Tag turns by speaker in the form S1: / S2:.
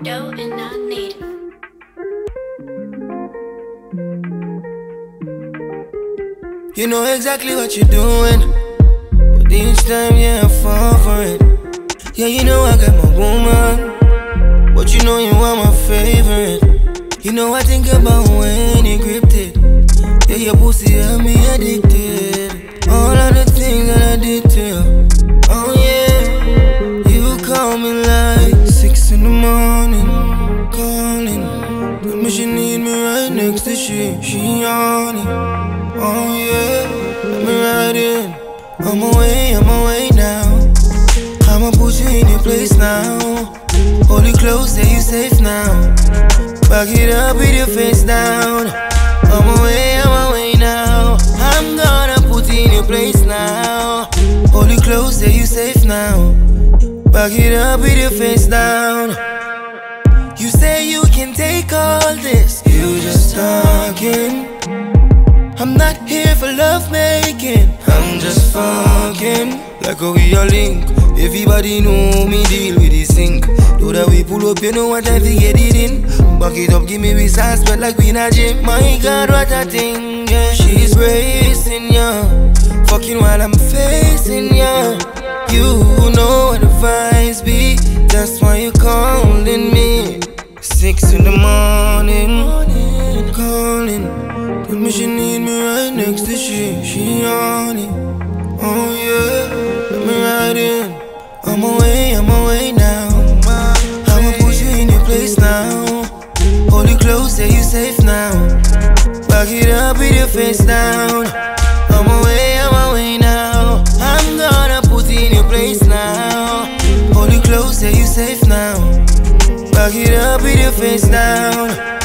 S1: Dough and not native.
S2: You know exactly what you're doing, but each time, yeah, I fall for it. Yeah, you know I got my woman, but you know you are my favorite. You know I think about when you gripped it. Yeah, your pussy had me addicted. All of the things that I did to you. Oh yeah, you call me like 6 in the morning, calling. Tell me she need me right next to she on it. Oh yeah, let me ride in. I'm away now. I'ma put you in your place now. Hold you close, say you safe now. Back it up with your face down. I'm away now. I'm gonna put you in your place now. Hold you close, say you safe now. Back it up with your face down. You say you can take all this, you just talking. I'm not here for love making, I'm just fucking. Like how we all link, everybody know me deal with this sink. Do that we pull up, you know what I fi get it in. Back it up, give me with sauce, spread like we in a gym. My God, what a thing, yeah. She's racing, yeah. Fucking while I'm facing, yeah. You know what the vibes be, that's why you calling me. 6 in the morning, calling. Tell me she need me right next to she on it. Oh yeah, let me ride in. I'm away now. I'ma put you in your place now. Hold you close, say you safe now. Back it up with your face down. I'm away now. I'm gonna put you in your place now. Hold you close, say you safe now. Back it up with your face down.